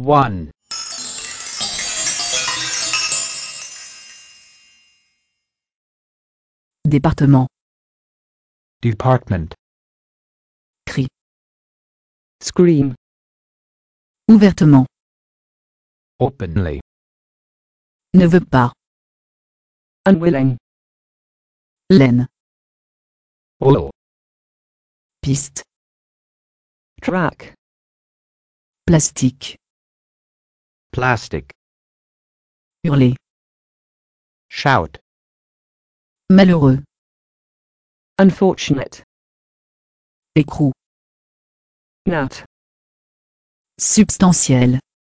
1. Département. Department. Cri. Scream. Ouvertement. Openly. Ne veut pas. Unwilling. Laine. Oil. Piste. Track. Plastique. Plastic. Hurler. Shout. Malheureux. Unfortunate. Écrou. Nut. Substantiel.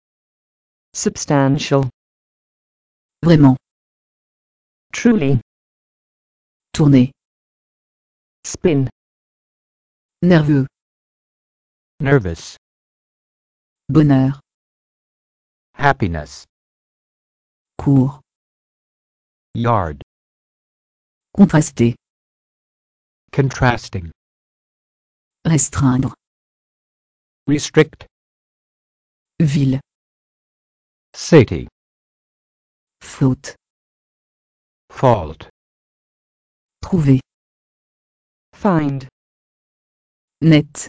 Substantial. Vraiment. Truly. Tourner. Spin. Nerveux. Nervous. Bonheur. Happiness. Court. Yard. Contraster. Contrasting. Restreindre. Restrict. Ville. City. Faute. Fault. Trouver. Find. Net.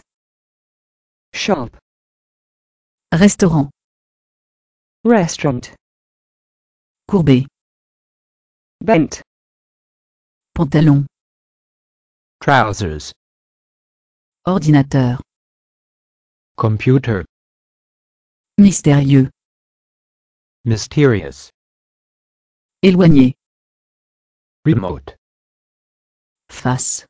Shop. Restaurant. Restaurant. Courbé. Bent. Pantalon. Trousers. Ordinateur. Computer. Mystérieux. Mysterious. Éloigné. Remote. Face.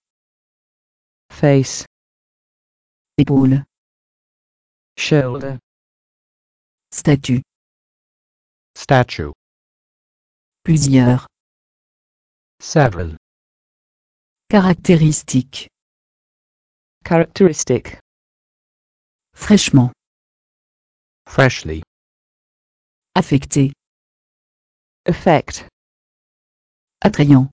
Face. Épaule. Shoulder. Statue. Statue. Plusieurs. Several. Caractéristiques. Characteristic. Fraîchement. Freshly. Affecté. Effect. Attrayant.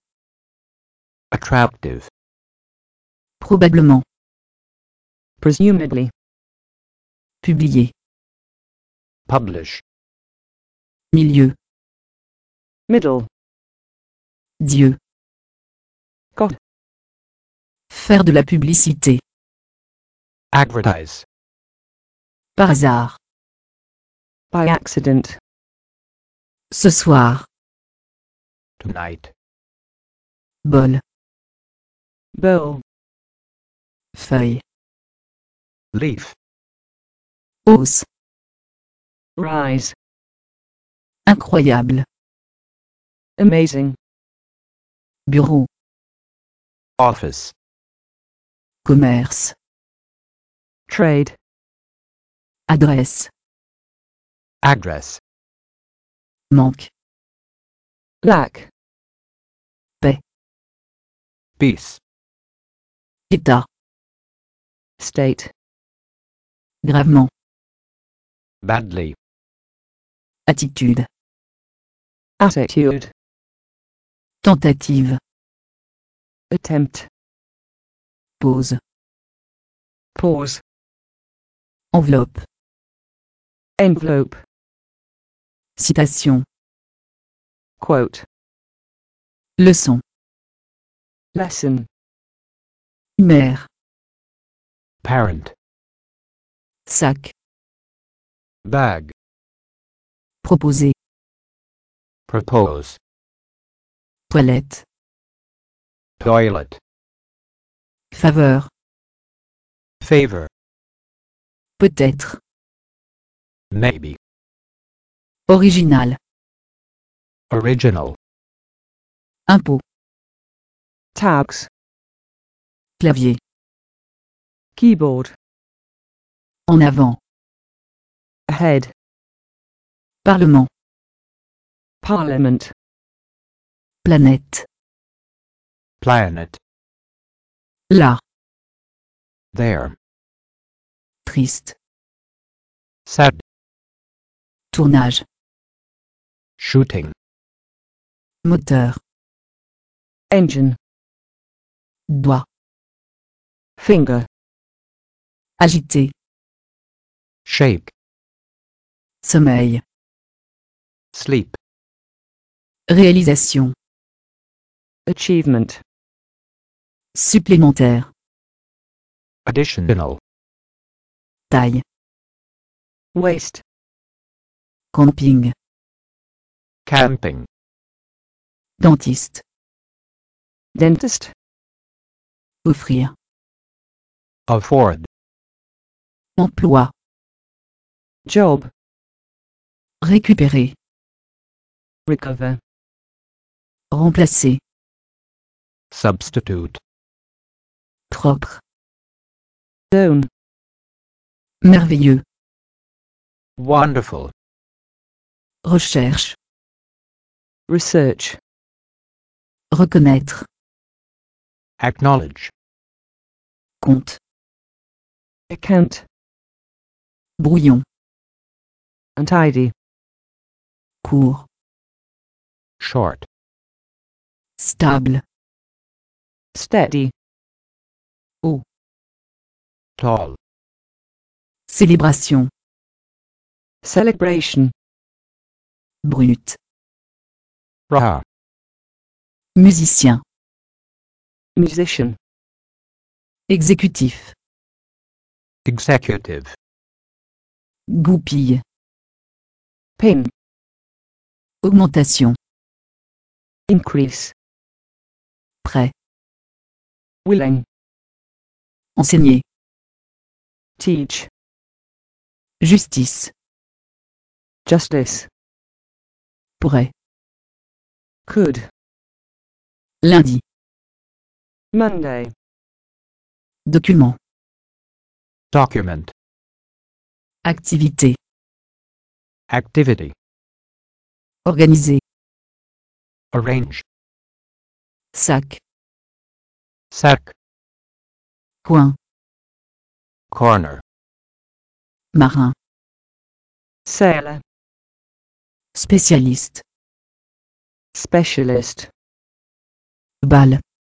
Attractive. Probablement. Presumably. Publié. Publish. Milieu. Middle. Dieu. God. Faire de la publicité. Advertise. Par hasard. By accident. Ce soir. Tonight. Bol. Bowl. Feuille. Leaf. Hausse. Rise. Incroyable. Amazing. Bureau. Office. Commerce. Trade. Adresse. Address. Manque. Lack. Paix. Peace. État. State. Gravement. Badly. Attitude. Attitude. Tentative. Attempt. Pause. Pause. Enveloppe. Envelope. Citation. Quote. Leçon. Lesson. Mère. Parent. Sac. Bag. Proposer. Propose. Toilette. Toilet. Faveur. Favor. Peut-être. Maybe. Original. Original. Impôt. Tax. Clavier. Keyboard. En avant. Ahead. Parlement. Parliament. Planète. Planet. Là. There. Triste. Sad. Tournage. Shooting. Moteur. Engine. Doigt. Finger. Agité. Shake. Sommeil. Sleep. Réalisation. Achievement. Supplémentaire. Additional. Taille. Waste. Camping. Camping. Dentiste. Dentist. Offrir. Afford. Emploi. Job. Récupérer. Recover. Remplacer. Substitute. Propre. Zone. Merveilleux. Wonderful. Recherche. Research. Reconnaître. Acknowledge. Compte. Account. Brouillon. Untidy. Court. Short. Stable. Steady. Tall. Célébration. Celebration. Brut. Raw. Musicien. Musician. Exécutif. Executive. Goupille. Pin. Augmentation. Increase. Prêt. Willing. Enseigner. Teach. Justice. Justice. Pourrait. Could. Lundi. Monday. Document. Document. Activité. Activity. Organiser. Arrange. Sac. Sack. Coin. Corner. Marin. Sailor. Spécialiste. Specialist. Balle.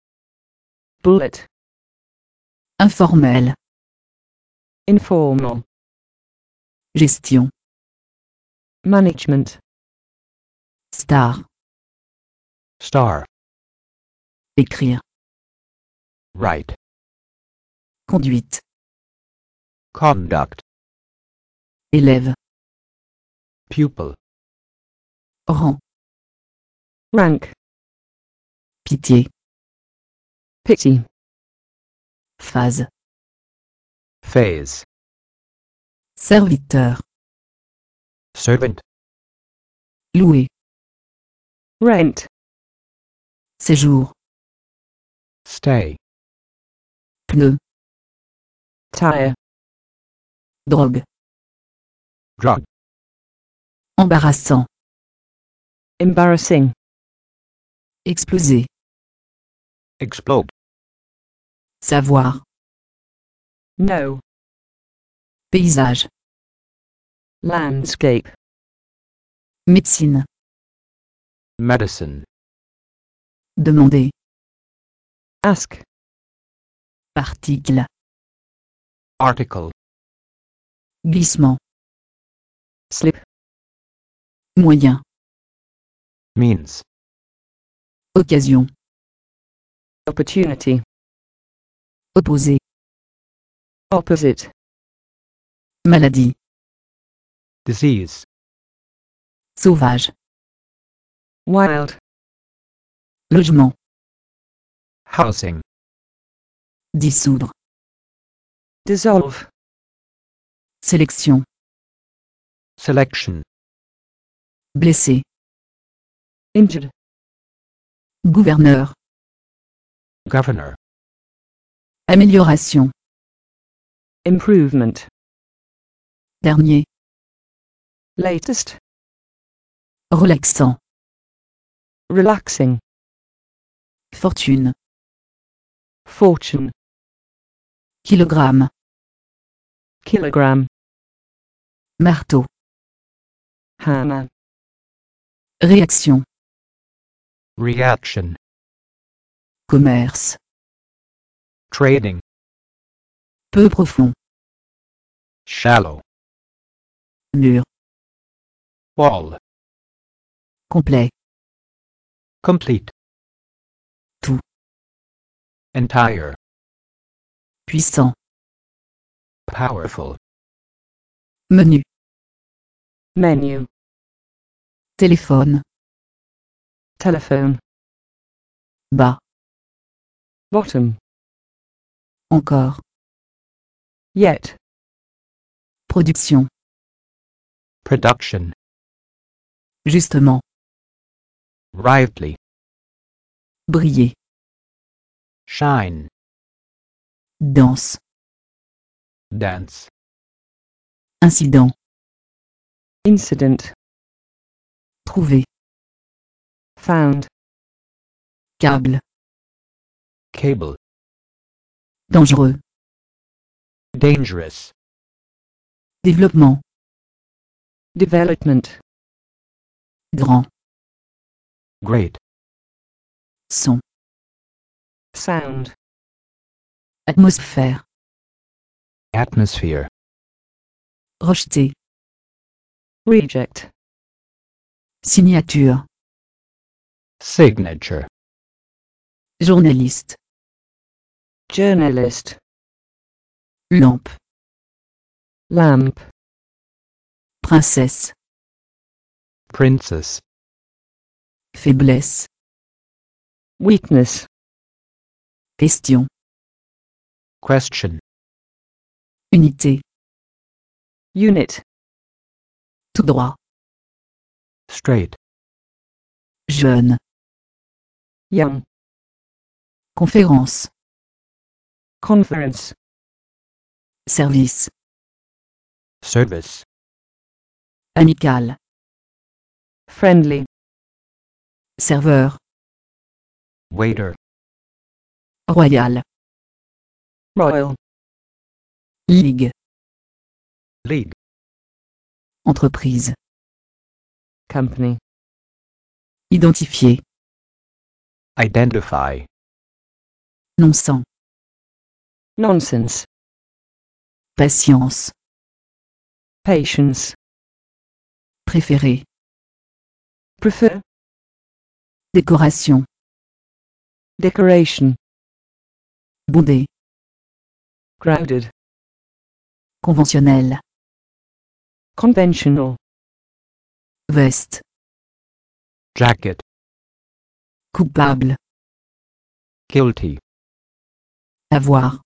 Bullet. Informel. Informal. Gestion. Management. Star. Star. Écrire. Write. Conduite. Conduct. Élève. Pupil. Rang. Rank. Pitié. Pity. Phase. Phase. Serviteur. Servant. Louer. Rent. Séjour. Stay. Pneu. Tire. Drogue. Drug. Embarrassant. Embarrassing. Exploser. Explode. Savoir. No. Paysage. Landscape. Médecine. Medicine. Demander. Ask. Article. Article. Glissement. Slip. Moyen. Means. Occasion. Opportunity. Opposé. Opposite. Maladie. Disease. Sauvage. Wild. Logement. Housing. Dissoudre. Dissolve. Sélection. Selection. Blessé. Injured. Gouverneur. Governor. Amélioration. Improvement. Dernier. Latest. Relaxant. Relaxing. Fortune. Fortune. Kilogramme. Kilogram. Marteau. Hammer. Réaction. Reaction. Commerce. Trading. Peu profond. Shallow. Mur. Wall. Complet. Complete. Tout. Entire. Puissant. Powerful. Menu. Menu. Téléphone. Telephone. Bas. Bottom. Encore. Yet. Production. Production. Justement. Rightly. Briller. Shine. Danse. Dance. Incident. Incident. Trouver. Found. Câble. Cable. Dangereux. Dangerous. Développement. Development. Grand. Great. Son. Sound. Atmosphère. Atmosphere. Rejeté. Reject. Signature. Signature. Journaliste. Journalist. Lampe. Lamp. Princesse. Princess. Faiblesse. Weakness. Question. Question. Unité. Unit. Tout droit. Straight. Jeune. Young. Conférence. Conference. Service. Service. Amical. Friendly. Serveur. Waiter. Royal. Royal. Ligue. League. Entreprise. Company. Identifier. Identify. Non-sang. Nonsense. Patience. Patience. Préféré. Prefer. Décoration. Decoration. Bondé. Crowded. Conventionnel. Conventional. Veste. Jacket. Coupable. Guilty. Avoir.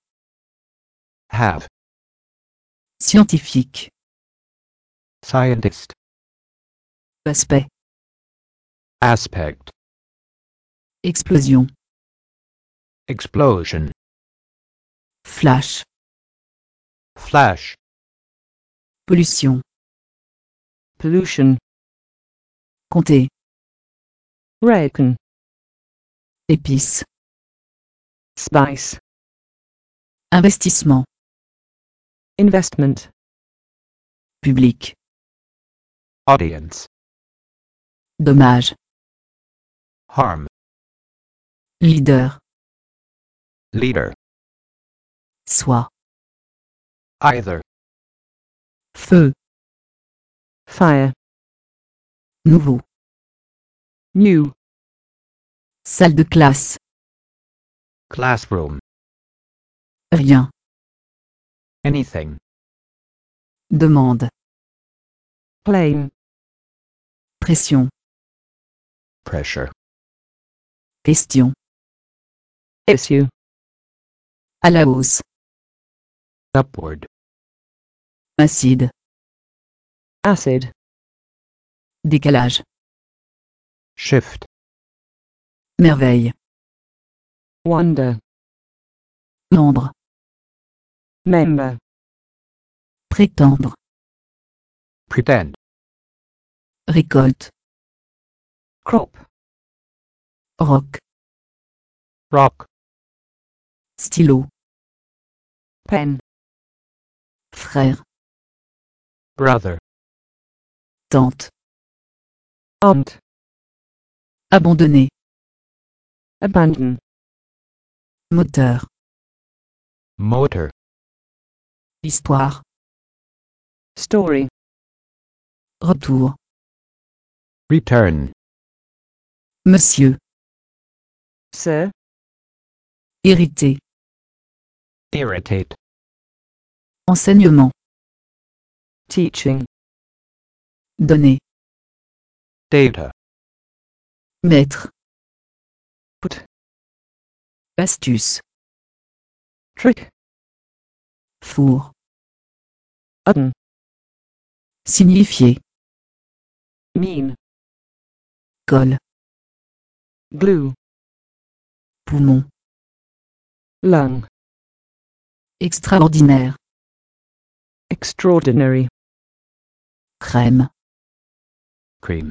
Have. Scientifique. Scientist. Aspect. Aspect. Explosion. Explosion. Flash. Flash. Pollution. Pollution. Compter. Reckon. Épice. Spice. Investissement. Investment. Public. Audience. Dommage. Harm. Leader. Leader. Soit. Either. Feu. Fire. Nouveau. New. Salle de classe. Classroom. Rien. Anything. Demande. Plain. Pression. Pressure. Question. Issue. À la hausse. Upward. Acide. Acid. Décalage. Shift. Merveille. Wonder. Membre. Member. Prétendre. Pretend. Récolte. Crop. Rock. Rock. Stylo. Pen. Frère. Brother. Tante. Aunt. Abandonner. Abandon. Moteur. Motor. Histoire. Story. Retour. return, Monsieur. Sir. Irrité. irritate, Enseignement. Teaching. Donner. data, Maître. Put. Astuce. Trick. Four. Udden. Signifier. Mean. Colle. Glue. Poumon. Lung. Extraordinaire. Extraordinary. Crème. cream.